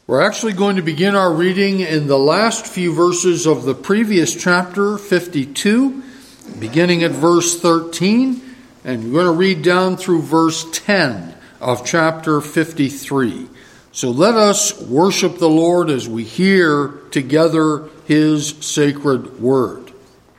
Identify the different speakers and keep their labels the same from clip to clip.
Speaker 1: We're actually going to begin our reading in the last few verses of the previous chapter, 52, beginning at verse 13, and we're going to read down through verse 10 of chapter 53. So let us worship the Lord as we hear together his sacred word.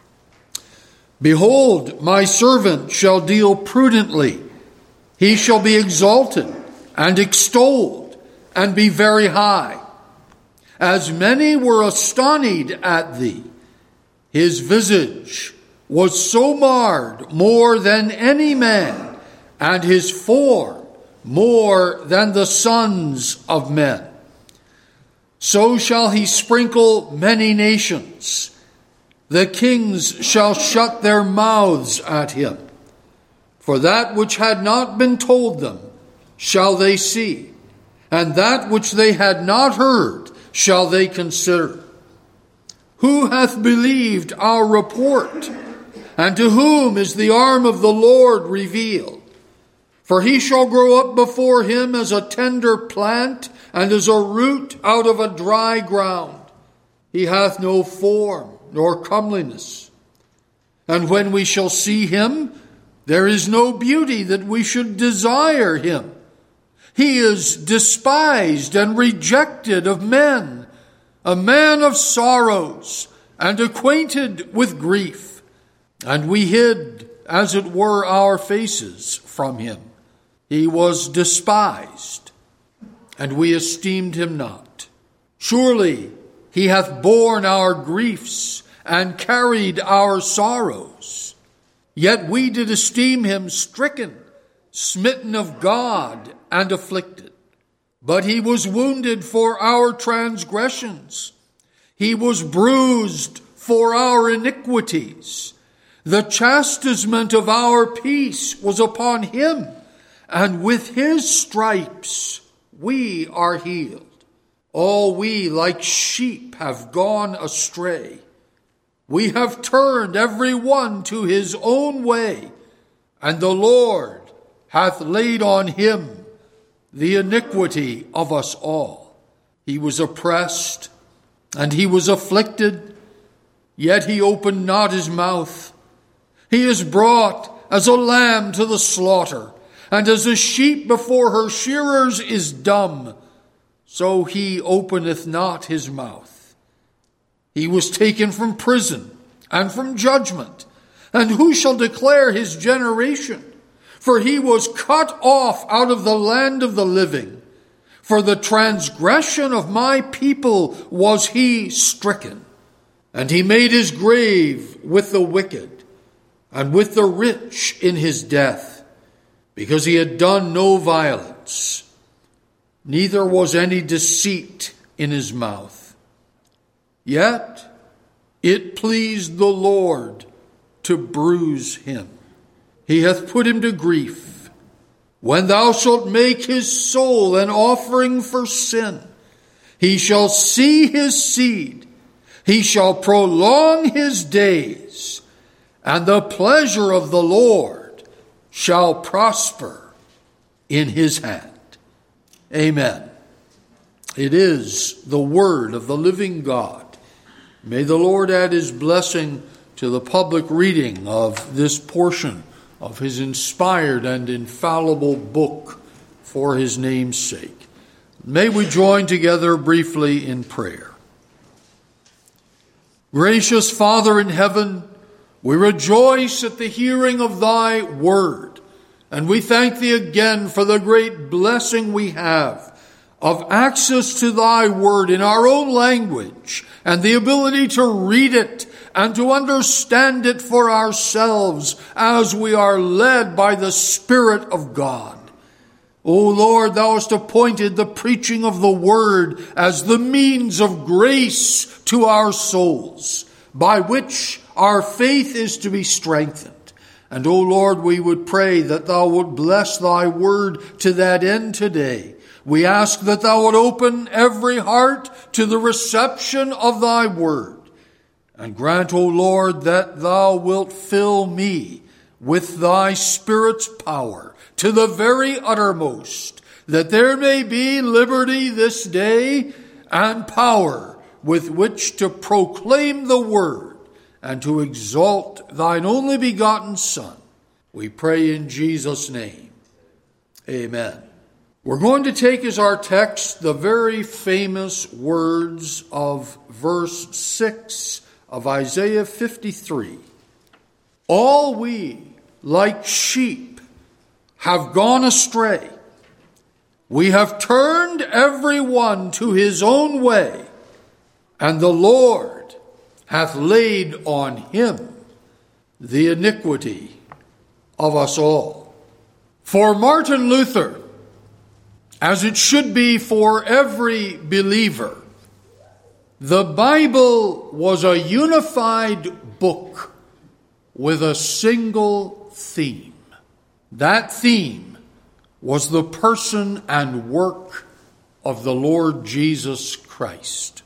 Speaker 1: Behold, my servant shall deal prudently. He shall be exalted and extolled and be very high. As many were astonished at thee, his visage was so marred more than any man, and his form more than the sons of men. So shall he sprinkle many nations. The kings shall shut their mouths at him. For that which had not been told them shall they see, and that which they had not heard shall they consider. Who hath believed our report? And to whom is the arm of the Lord revealed? For he shall grow up before him as a tender plant, and as a root out of a dry ground. He hath no form nor comeliness. And when we shall see him, there is no beauty that we should desire him. He is despised and rejected of men, a man of sorrows and acquainted with grief. And we hid, as it were, our faces from him. He was despised, and we esteemed him not. Surely he hath borne our griefs and carried our sorrows. Yet we did esteem him stricken, smitten of God, and afflicted. But he was wounded for our transgressions. He was bruised for our iniquities. The chastisement of our peace was upon him, and with his stripes we are healed. All we like sheep have gone astray. We have turned every one to his own way, and the Lord hath laid on him the iniquity of us all. He was oppressed, and he was afflicted, yet he opened not his mouth. He is brought as a lamb to the slaughter, and as a sheep before her shearers is dumb, so he openeth not his mouth. He was taken from prison and from judgment, and who shall declare his generation? For he was cut off out of the land of the living. For the transgression of my people was he stricken. And he made his grave with the wicked, and with the rich in his death, because he had done no violence, neither was any deceit in his mouth. Yet it pleased the Lord to bruise him. He hath put him to grief. When thou shalt make his soul an offering for sin, he shall see his seed. He shall prolong his days, and the pleasure of the Lord shall prosper in his hand. Amen. It is the word of the living God. May the Lord add his blessing to the public reading of this portion of his inspired and infallible book for his name's sake. May we join together briefly in prayer. Gracious Father in heaven, we rejoice at the hearing of thy word, and we thank thee again for the great blessing we have of access to thy word in our own language, and the ability to read it and to understand it for ourselves as we are led by the Spirit of God. O Lord, thou hast appointed the preaching of the word as the means of grace to our souls, by which our faith is to be strengthened. And, O Lord, we would pray that thou would bless thy word to that end today. We ask that thou would open every heart to the reception of thy word. And grant, O Lord, that thou wilt fill me with thy Spirit's power to the very uttermost, that there may be liberty this day and power with which to proclaim the word and to exalt thine only begotten Son. We pray in Jesus' name. Amen. We're going to take as our text the very famous words of verse 6 of Isaiah 53. All we, like sheep, have gone astray. We have turned every one to his own way, and the Lord hath laid on him the iniquity of us all. For Martin Luther, as it should be for every believer, the Bible was a unified book with a single theme. That theme was the person and work of the Lord Jesus Christ.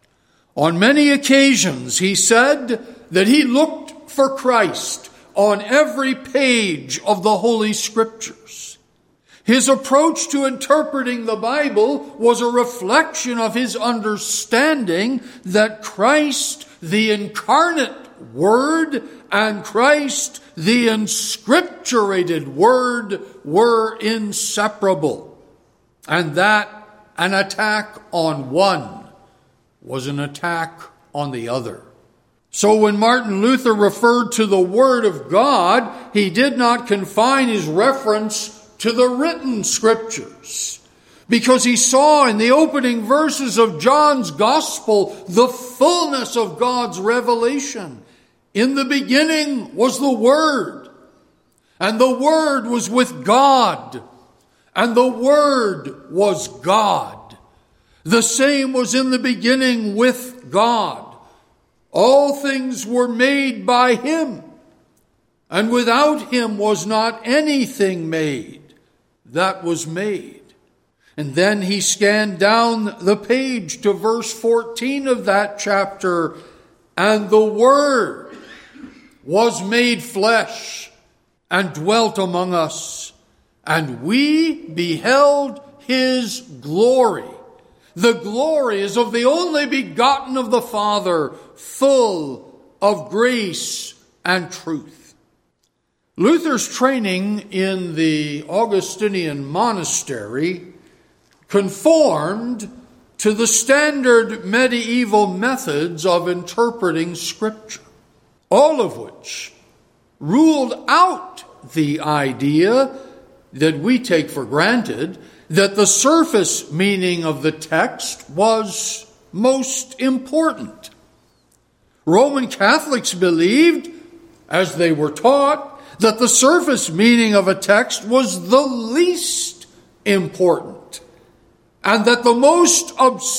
Speaker 1: On many occasions, he said that he looked for Christ on every page of the Holy Scriptures. His approach to interpreting the Bible was a reflection of his understanding that Christ, the incarnate Word, and Christ, the inscripturated Word, were inseparable, and that an attack on one was an attack on the other. So when Martin Luther referred to the Word of God, he did not confine his reference to the written Scriptures, because he saw in the opening verses of John's Gospel the fullness of God's revelation. In the beginning was the Word, and the Word was with God, and the Word was God. The same was in the beginning with God. All things were made by him, and without him was not anything made that was made. And then he scanned down the page to verse 14 of that chapter, and the Word was made flesh and dwelt among us, and we beheld his glory. The glory is of the only begotten of the Father, full of grace and truth. Luther's training in the Augustinian monastery conformed to the standard medieval methods of interpreting Scripture, all of which ruled out the idea that we take for granted, that the surface meaning of the text was most important. Roman Catholics believed, as they were taught, that the surface meaning of a text was the least important, and that the most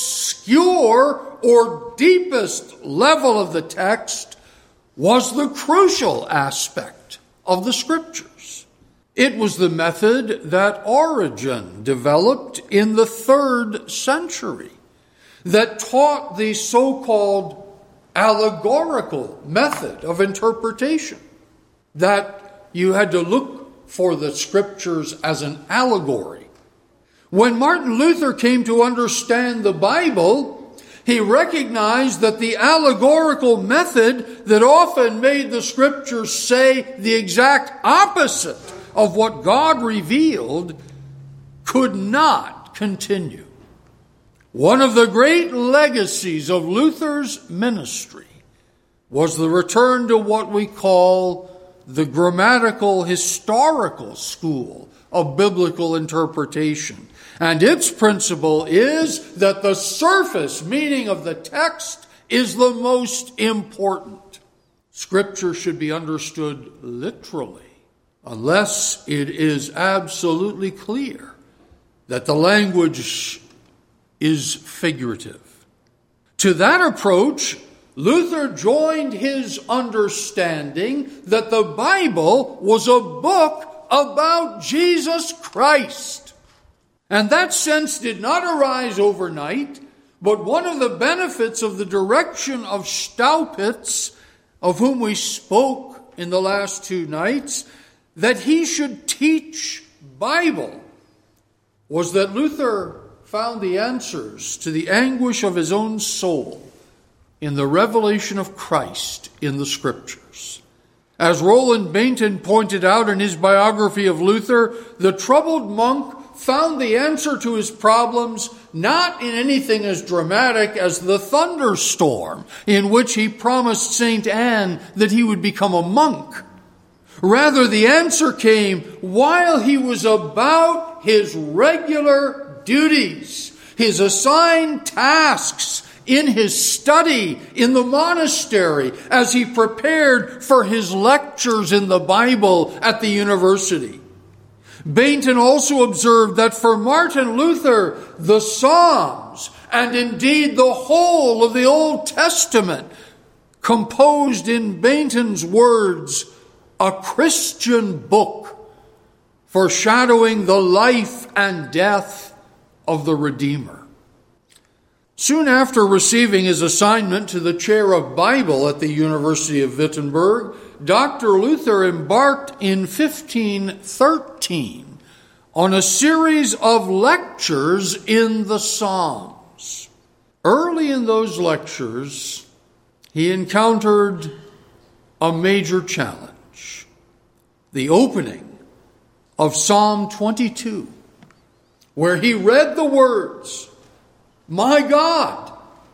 Speaker 1: obscure or deepest level of the text was the crucial aspect of the Scriptures. It was the method that Origen developed in the 3rd century that taught the so-called allegorical method of interpretation, that you had to look for the Scriptures as an allegory. When Martin Luther came to understand the Bible, he recognized that the allegorical method that often made the Scriptures say the exact opposite of what God revealed could not continue. One of the great legacies of Luther's ministry was the return to what we call the grammatical historical school of biblical interpretation. And its principle is that the surface meaning of the text is the most important. Scripture should be understood literally, unless it is absolutely clear that the language is figurative. To that approach, Luther joined his understanding that the Bible was a book about Jesus Christ. And that sense did not arise overnight, but one of the benefits of the direction of Staupitz, of whom we spoke in the last 2 nights, that he should teach Bible, was that Luther found the answers to the anguish of his own soul in the revelation of Christ in the Scriptures. As Roland Bainton pointed out in his biography of Luther, the troubled monk found the answer to his problems not in anything as dramatic as the thunderstorm in which he promised St. Anne that he would become a monk. Rather, the answer came while he was about his regular duties, his assigned tasks in his study in the monastery as he prepared for his lectures in the Bible at the university. Bainton also observed that for Martin Luther, the Psalms, and indeed the whole of the Old Testament, composed in Bainton's words, a Christian book foreshadowing the life and death of the Redeemer. Soon after receiving his assignment to the chair of Bible at the University of Wittenberg, Dr. Luther embarked in 1513 on a series of lectures in the Psalms. Early in those lectures, he encountered a major challenge: the opening of Psalm 22, where he read the words, my God,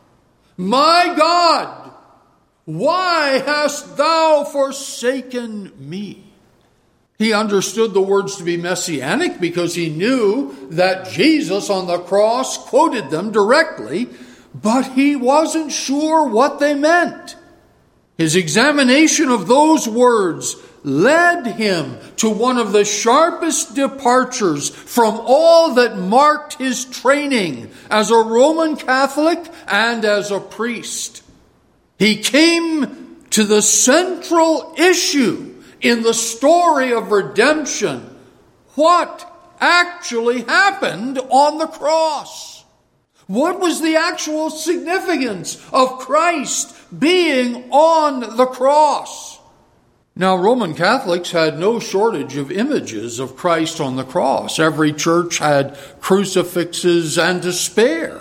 Speaker 1: why hast thou forsaken me?" He understood the words to be messianic because he knew that Jesus on the cross quoted them directly, but he wasn't sure what they meant. His examination of those words led him to one of the sharpest departures from all that marked his training as a Roman Catholic and as a priest. He came to the central issue in the story of redemption: what actually happened on the cross? What was the actual significance of Christ being on the cross? Now, Roman Catholics had no shortage of images of Christ on the cross. Every church had crucifixes and to spare.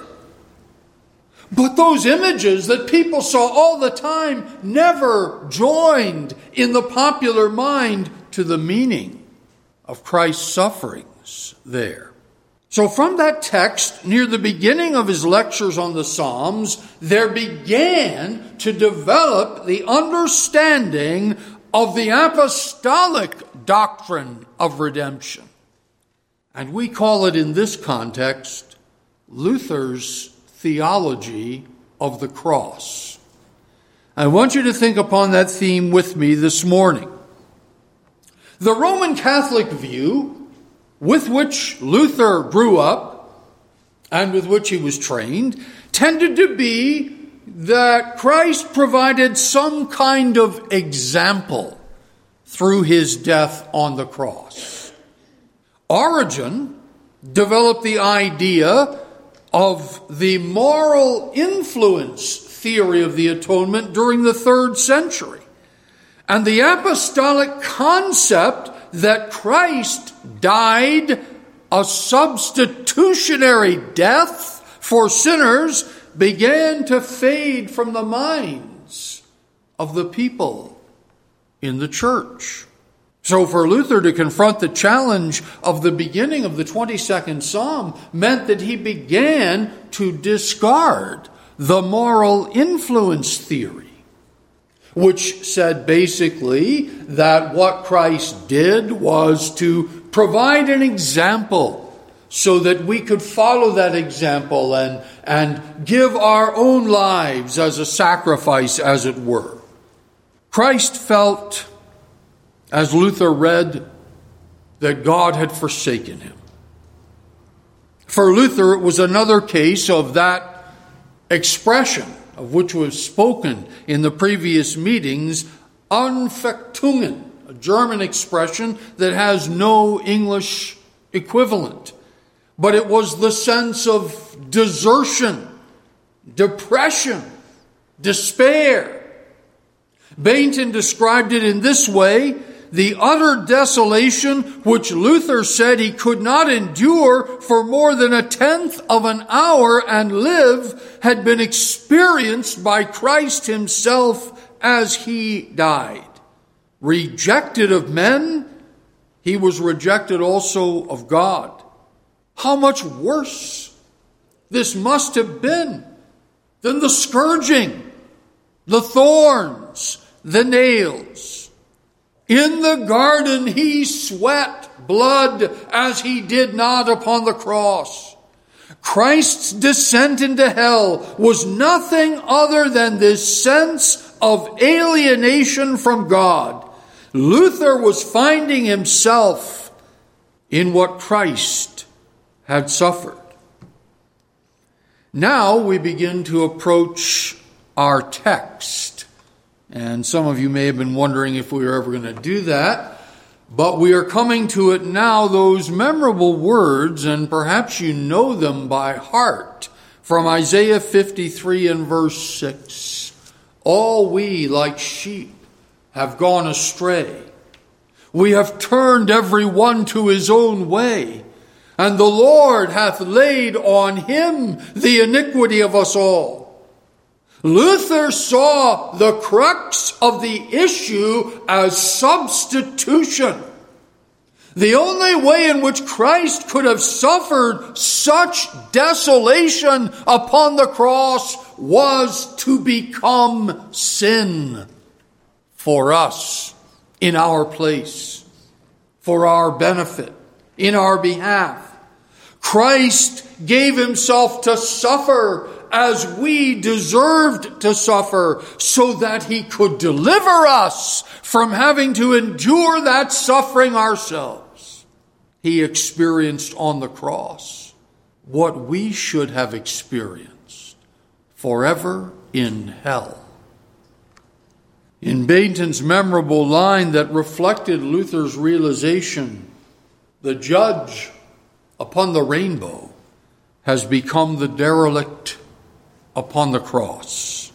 Speaker 1: But those images that people saw all the time never joined in the popular mind to the meaning of Christ's sufferings there. So from that text, near the beginning of his lectures on the Psalms, there began to develop the understanding of the apostolic doctrine of redemption. And we call it in this context Luther's theology of the cross. I want you to think upon that theme with me this morning. The Roman Catholic view with which Luther grew up and with which he was trained tended to be that Christ provided some kind of example through his death on the cross. Origen developed the idea of the moral influence theory of the atonement during the 3rd century. And the apostolic concept that Christ died a substitutionary death for sinners began to fade from the minds of the people in the church. So for Luther to confront the challenge of the beginning of the 22nd Psalm meant that he began to discard the moral influence theory, which said basically that what Christ did was to provide an example so that we could follow that example and give our own lives as a sacrifice, as it were. Christ felt, as Luther read, that God had forsaken him. For Luther, it was another case of that expression of which was spoken in the previous meetings, Anfechtungen, a German expression that has no English equivalent. But it was the sense of desertion, depression, despair. Bainton described it in this way, the utter desolation which Luther said he could not endure for more than 1/10 of an hour and live had been experienced by Christ himself as he died. Rejected of men, he was rejected also of God. How much worse this must have been than the scourging, the thorns, the nails. In the garden he sweat blood as he did not upon the cross. Christ's descent into hell was nothing other than this sense of alienation from God. Luther was finding himself in what Christ had suffered. Now we begin to approach our text. And some of you may have been wondering if we were ever going to do that. But we are coming to it now, those memorable words, and perhaps you know them by heart, from Isaiah 53 and verse 6. All we like sheep have gone astray. We have turned every one to his own way, and the Lord hath laid on him the iniquity of us all. Luther saw the crux of the issue as substitution. The only way in which Christ could have suffered such desolation upon the cross was to become sin for us, in our place, for our benefit, in our behalf. Christ gave himself to suffer as we deserved to suffer, so that he could deliver us from having to endure that suffering ourselves. He experienced on the cross what we should have experienced forever in hell. In Bainton's memorable line that reflected Luther's realization, the judge upon the rainbow has become the derelict upon the cross.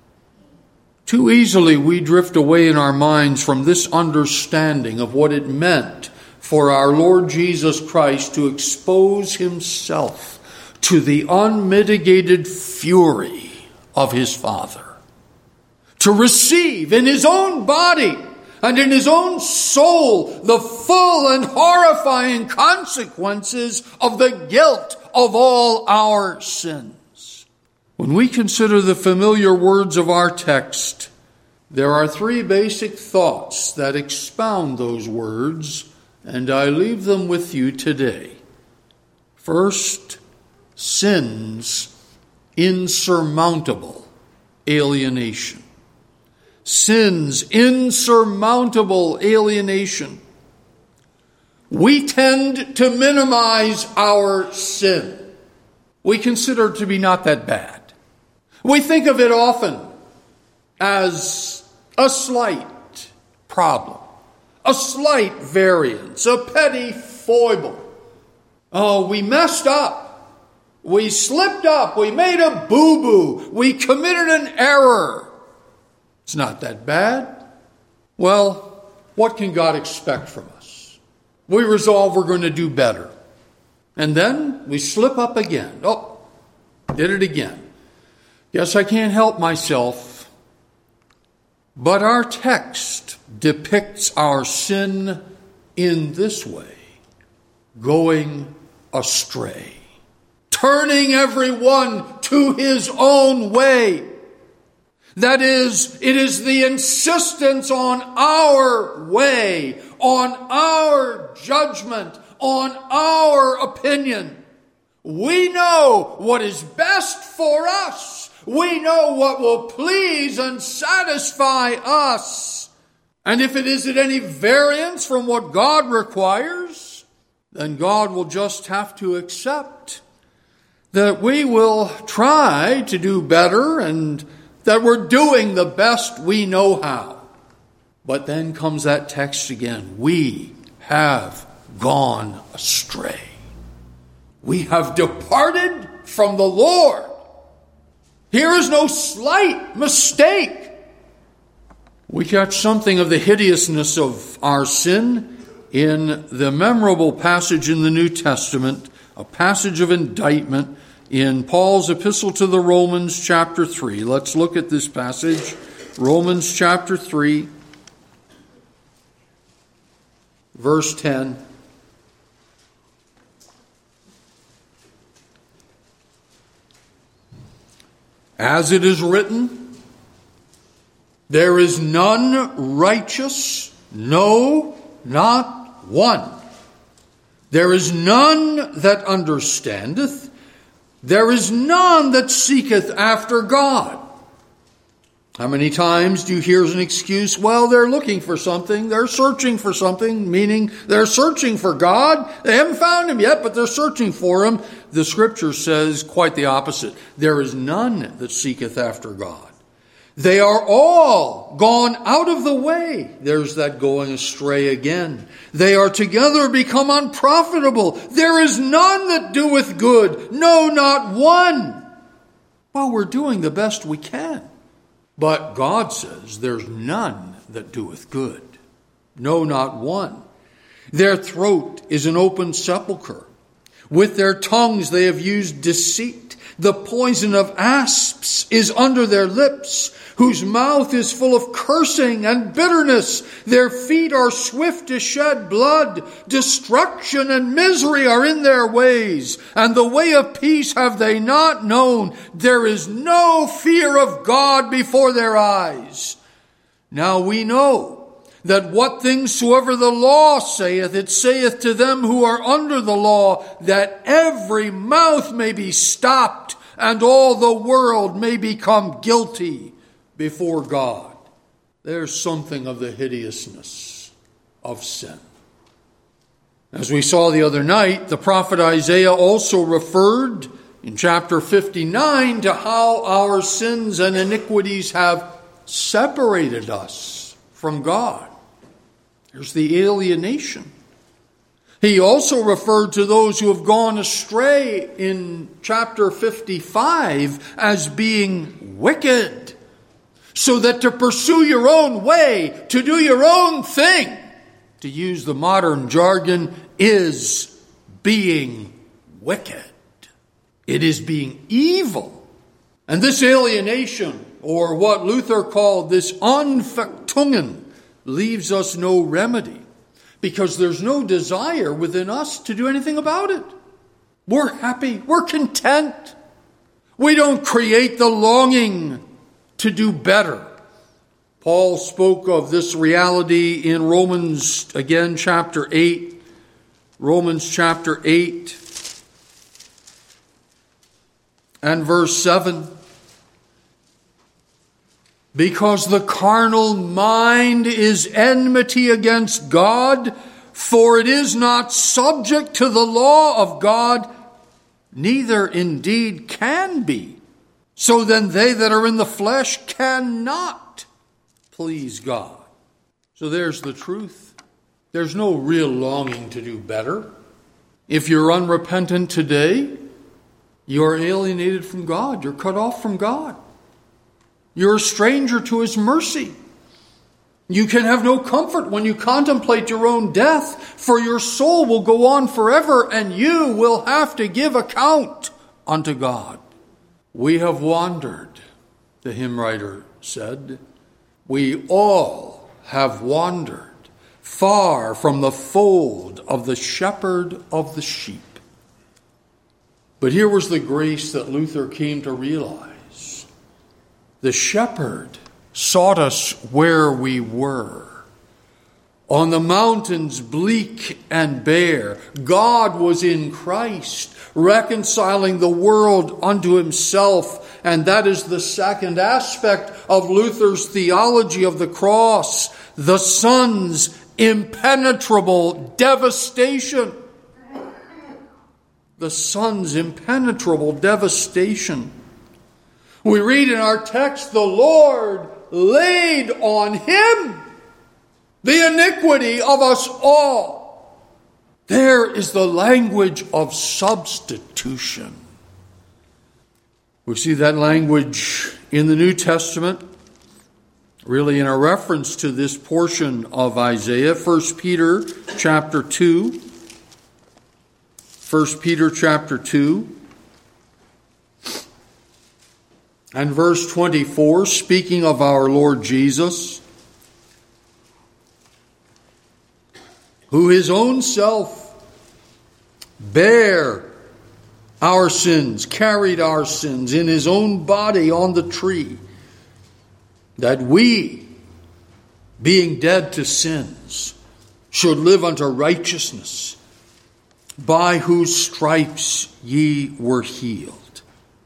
Speaker 1: Too easily we drift away in our minds from this understanding of what it meant for our Lord Jesus Christ to expose himself to the unmitigated fury of his Father, to receive in his own body and in his own soul the full and horrifying consequences of the guilt of all our sins. When we consider the familiar words of our text, there are 3 basic thoughts that expound those words, and I leave them with you today. First, sin's insurmountable alienation. Sin's insurmountable alienation. We tend to minimize our sin. We consider it to be not that bad. We think of it often as a slight problem, a slight variance, a petty foible. Oh, we messed up. We slipped up. We made a boo-boo. We committed an error. It's not that bad. Well, what can God expect from us? We resolve we're going to do better. And then we slip up again. Oh, did it again. Yes, I can't help myself. But our text depicts our sin in this way: going astray, turning everyone to his own way. That is, it is the insistence on our way, on our judgment, on our opinion. We know what is best for us. We know what will please and satisfy us. And if it is at any variance from what God requires, then God will just have to accept that we will try to do better and that we're doing the best we know how. But then comes that text again. We have gone astray. We have departed from the Lord. Here is no slight mistake. We catch something of the hideousness of our sin in the memorable passage in the New Testament, a passage of indictment in Paul's epistle to the Romans, chapter 3. Let's look at this passage, Romans chapter 3, verse 10. As it is written, there is none righteous, no, not one. There is none that understandeth. There is none that seeketh after God. How many times do you hear as an excuse, well, they're looking for something, they're searching for something, meaning they're searching for God. They haven't found him yet, but they're searching for him. The scripture says quite the opposite. There is none that seeketh after God. They are all gone out of the way. There's that going astray again. They are together become unprofitable. There is none that doeth good, no, not one. Well, we're doing the best we can. But God says there's none that doeth good. No, not one. Their throat is an open sepulchre. With their tongues they have used deceit. The poison of asps is under their lips, whose mouth is full of cursing and bitterness. Their feet are swift to shed blood. Destruction and misery are in their ways, and the way of peace have they not known. There is no fear of God before their eyes. Now we know that what things soever the law saith, it saith to them who are under the law, that every mouth may be stopped, and all the world may become guilty before God. There's something of the hideousness of sin. As we saw the other night, the prophet Isaiah also referred in chapter 59 to how our sins and iniquities have separated us from God. There's the alienation. He also referred to those who have gone astray in chapter 55 as being wicked. So that to pursue your own way, to do your own thing, to use the modern jargon, is being wicked. It is being evil. And this alienation, or what Luther called this Anfechtungen, leaves us no remedy, because there's no desire within us to do anything about it. We're happy. We're content. We don't create the longing to do better. Paul spoke of this reality in Romans, again, chapter 8. Romans chapter 8 and verse 7. Because the carnal mind is enmity against God, for it is not subject to the law of God, neither indeed can be. So then they that are in the flesh cannot please God. So there's the truth. There's no real longing to do better. If you're unrepentant today, you're alienated from God. You're cut off from God. You're a stranger to his mercy. You can have no comfort when you contemplate your own death, for your soul will go on forever, and you will have to give account unto God. We have wandered, the hymn writer said. We all have wandered far from the fold of the shepherd of the sheep. But here was the grace that Luther came to realize. The shepherd sought us where we were. On the mountains bleak and bare, God was in Christ, reconciling the world unto himself. And that is the second aspect of Luther's theology of the cross, the Son's impenetrable devastation. The Son's impenetrable devastation. We read in our text, the Lord laid on him the iniquity of us all. There is the language of substitution. We see that language in the New Testament really in a reference to this portion of Isaiah, 1 Peter chapter 2. 1 Peter chapter 2 and verse 24, speaking of our Lord Jesus, who his own self bare our sins, carried our sins in his own body on the tree, that we, being dead to sins, should live unto righteousness, by whose stripes ye were healed.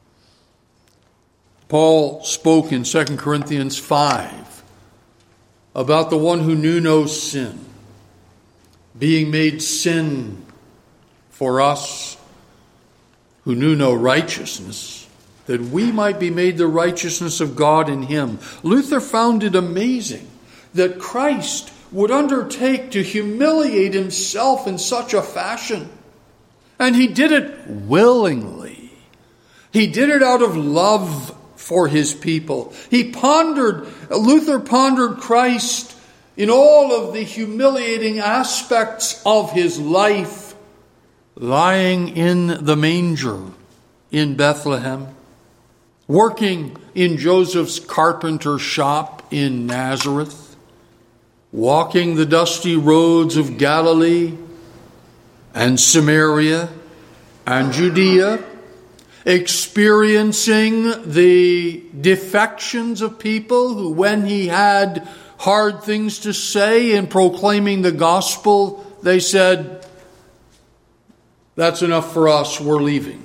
Speaker 1: Paul spoke in 2 Corinthians 5 about the one who knew no sin, being made sin for us who knew no righteousness, that we might be made the righteousness of God in him. Luther found it amazing that Christ would undertake to humiliate himself in such a fashion. And he did it willingly. He did it out of love for his people. Luther pondered Christ in all of the humiliating aspects of his life, lying in the manger in Bethlehem, working in Joseph's carpenter shop in Nazareth, walking the dusty roads of Galilee and Samaria and Judea, experiencing the defections of people who, when he had hard things to say in proclaiming the gospel, they said, "That's enough for us, we're leaving."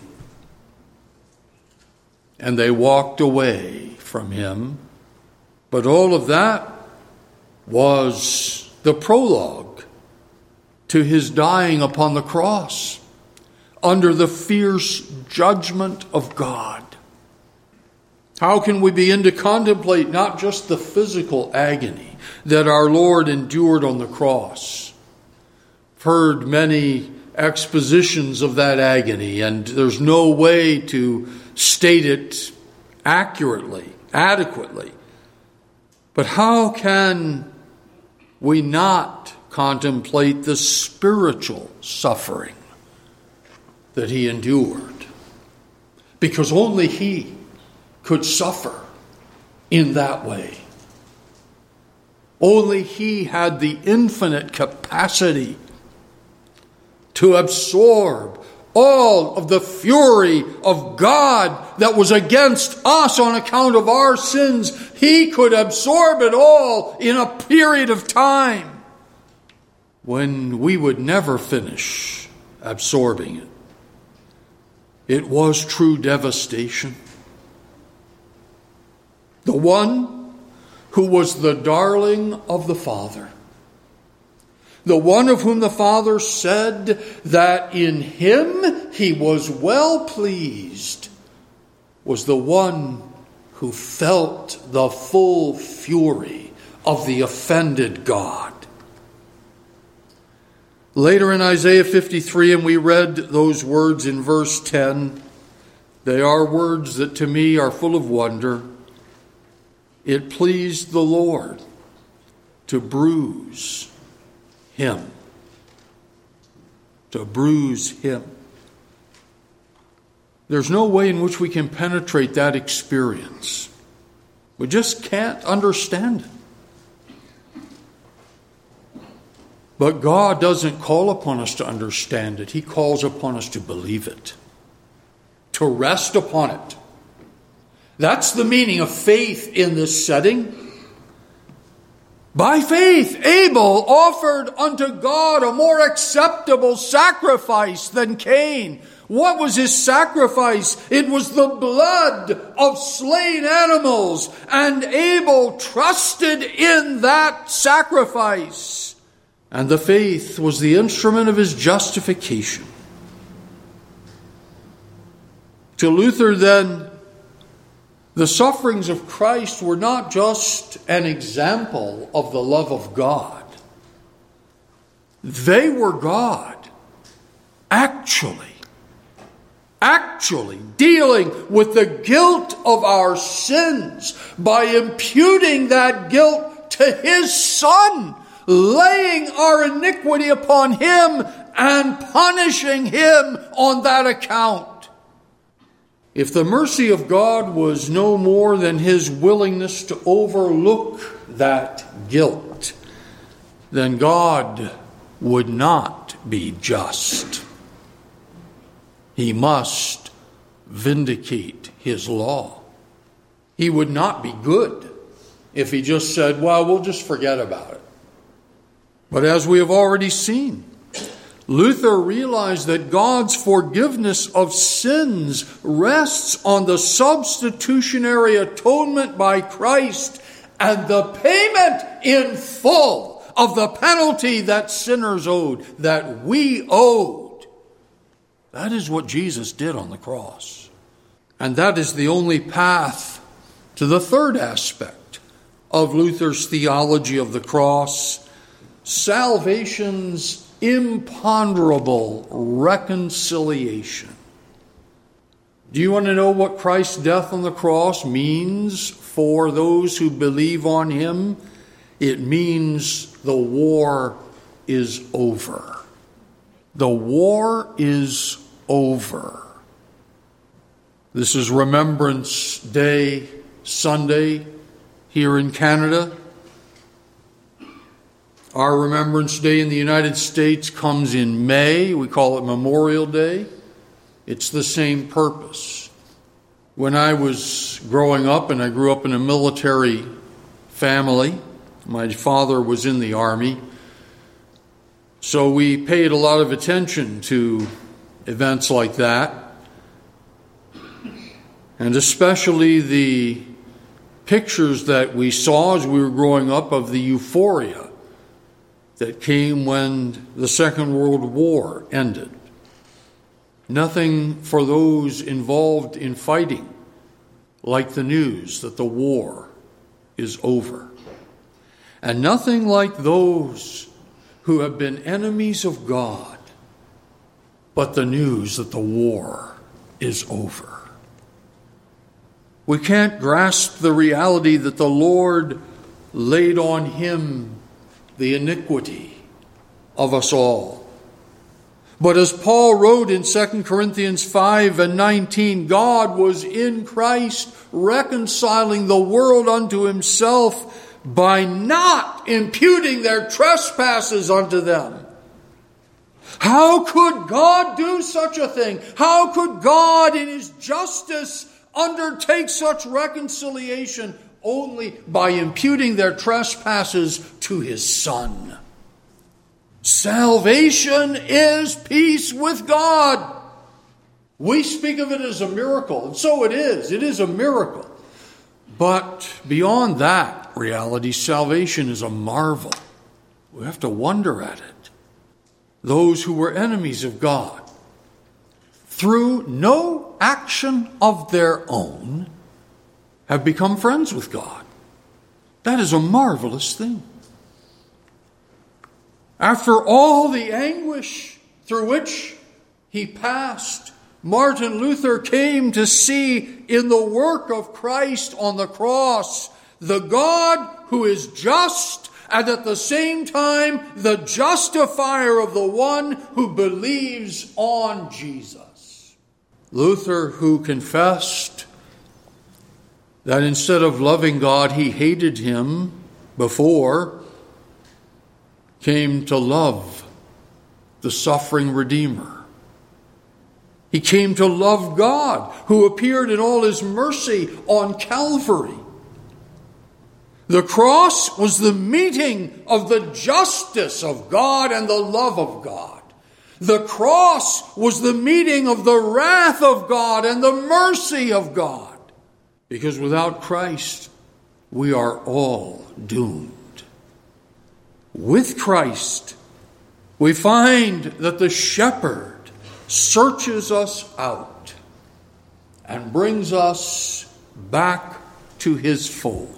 Speaker 1: And they walked away from him. But all of that was the prologue to his dying upon the cross under the fierce judgment of God. How can we begin to contemplate not just the physical agony that our Lord endured on the cross? I've heard many expositions of that agony, and there's no way to state it accurately, adequately. But how can we not contemplate the spiritual suffering that he endured? Because only he could suffer in that way. Only he had the infinite capacity to absorb all of the fury of God that was against us on account of our sins. He could absorb it all in a period of time when we would never finish absorbing it. It was true devastation. The one who was the darling of the Father, the one of whom the Father said that in him he was well pleased, was the one who felt the full fury of the offended God. Later in Isaiah 53, and we read those words in verse 10, they are words that to me are full of wonder. It pleased the Lord to bruise him. To bruise him. There's no way in which we can penetrate that experience. We just can't understand it. But God doesn't call upon us to understand it. He calls upon us to believe it, to rest upon it. That's the meaning of faith in this setting. By faith, Abel offered unto God a more acceptable sacrifice than Cain. What was his sacrifice? It was the blood of slain animals, and Abel trusted in that sacrifice. And the faith was the instrument of his justification. To Luther, then, the sufferings of Christ were not just an example of the love of God. They were God, actually actually dealing with the guilt of our sins by imputing that guilt to his Son, laying our iniquity upon him and punishing him on that account. If the mercy of God was no more than his willingness to overlook that guilt, then God would not be just. He must vindicate his law. He would not be good if he just said, well, we'll just forget about it. But as we have already seen, Luther realized that God's forgiveness of sins rests on the substitutionary atonement by Christ and the payment in full of the penalty that sinners owed, that we owed. That is what Jesus did on the cross. And that is the only path to the third aspect of Luther's theology of the cross, salvation's imponderable reconciliation. Do you want to know what Christ's death on the cross means for those who believe on him? It means the war is over. The war is over. This is Remembrance Day, Sunday, here in Canada. Our Remembrance Day in the United States comes in May. We call it Memorial Day. It's the same purpose. When I was growing up, and I grew up in a military family, my father was in the Army, so we paid a lot of attention to events like that, and especially the pictures that we saw as we were growing up of the euphoria that came when the Second World War ended. Nothing for those involved in fighting like the news that the war is over. And nothing like those who have been enemies of God, but the news that the war is over. We can't grasp the reality that the Lord laid on him the iniquity of us all. But as Paul wrote in 2 Corinthians 5:19, God was in Christ reconciling the world unto himself by not imputing their trespasses unto them. How could God do such a thing? How could God in his justice undertake such reconciliation? Only by imputing their trespasses to his Son. Salvation is peace with God. We speak of it as a miracle, and so it is. It is a miracle. But beyond that reality, salvation is a marvel. We have to wonder at it. Those who were enemies of God, through no action of their own, have become friends with God. That is a marvelous thing. After all the anguish through which he passed, Martin Luther came to see in the work of Christ on the cross the God who is just and at the same time the justifier of the one who believes on Jesus. Luther, who confessed that instead of loving God, he hated him before, came to love the suffering Redeemer. He came to love God, who appeared in all his mercy on Calvary. The cross was the meeting of the justice of God and the love of God. The cross was the meeting of the wrath of God and the mercy of God. Because without Christ, we are all doomed. With Christ, we find that the shepherd searches us out and brings us back to his fold.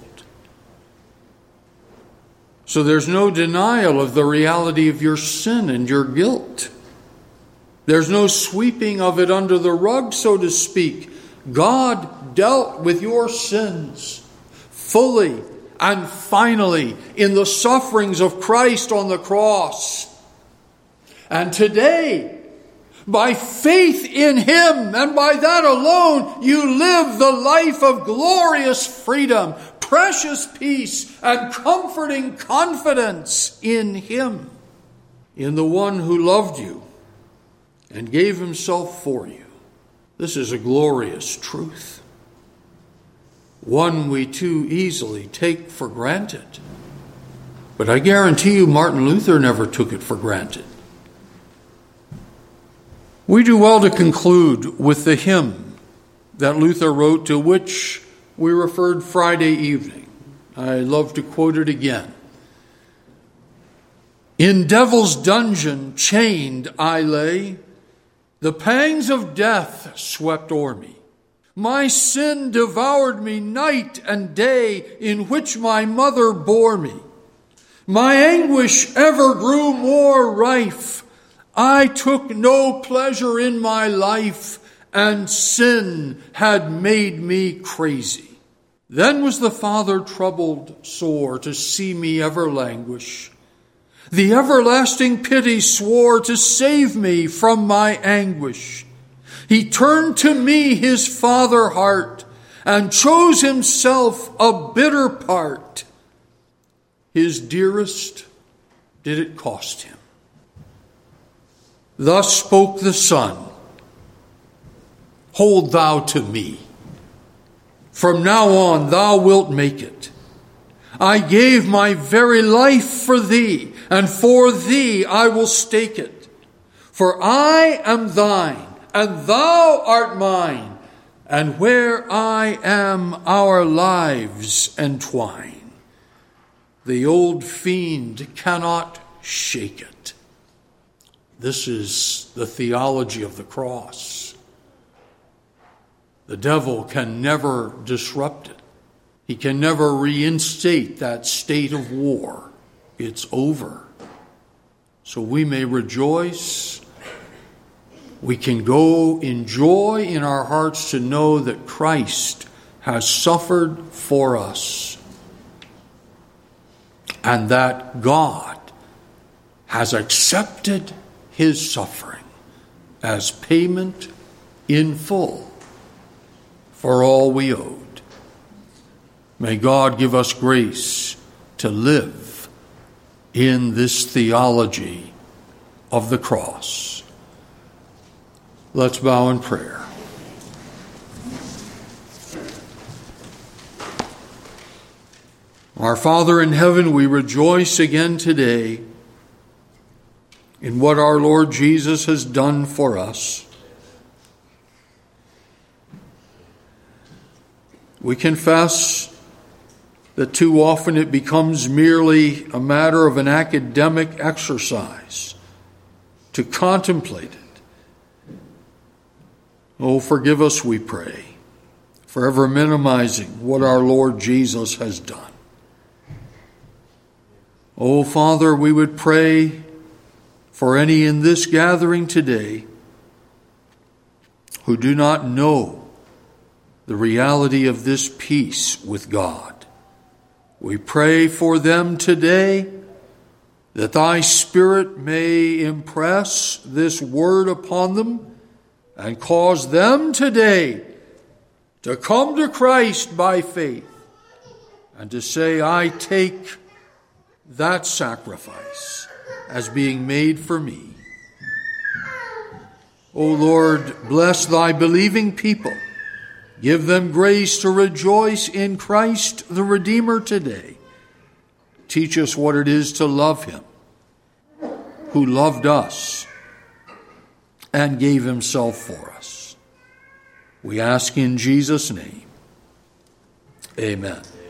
Speaker 1: So there's no denial of the reality of your sin and your guilt. There's no sweeping of it under the rug, so to speak. God dealt with your sins fully and finally in the sufferings of Christ on the cross. And today, by faith in Him and by that alone, you live the life of glorious freedom, precious peace, and comforting confidence in Him, in the one who loved you and gave Himself for you. This is a glorious truth, one we too easily take for granted. But I guarantee you Martin Luther never took it for granted. We do well to conclude with the hymn that Luther wrote, to which we referred Friday evening. I love to quote it again. In devil's dungeon chained I lay, the pangs of death swept o'er me. My sin devoured me night and day, in which my mother bore me. My anguish ever grew more rife. I took no pleasure in my life, and sin had made me crazy. Then was the Father troubled sore to see me ever languish. The everlasting pity swore to save me from my anguish. He turned to me His Father heart and chose Himself a bitter part. His dearest did it cost Him. Thus spoke the Son, hold thou to me. From now on thou wilt make it. I gave my very life for thee, and for thee I will stake it. For I am thine, and thou art mine, and where I am our lives entwine. The old fiend cannot shake it. This is the theology of the cross. The devil can never disrupt it. He can never reinstate that state of war. It's over. So we may rejoice. We can go in joy in our hearts to know that Christ has suffered for us, and that God has accepted His suffering as payment in full for all we owed. May God give us grace to live in this theology of the cross. Let's bow in prayer. Our Father in heaven, we rejoice again today in what our Lord Jesus has done for us. We confess that too often it becomes merely a matter of an academic exercise to contemplate it. Oh, forgive us, we pray, for ever minimizing what our Lord Jesus has done. Oh, Father, we would pray for any in this gathering today who do not know the reality of this peace with God. We pray for them today that thy Spirit may impress this word upon them and cause them today to come to Christ by faith and to say, I take that sacrifice as being made for me. O Lord, bless thy believing people. Give them grace to rejoice in Christ the Redeemer today. Teach us what it is to love him, who loved us and gave himself for us. We ask in Jesus' name. Amen.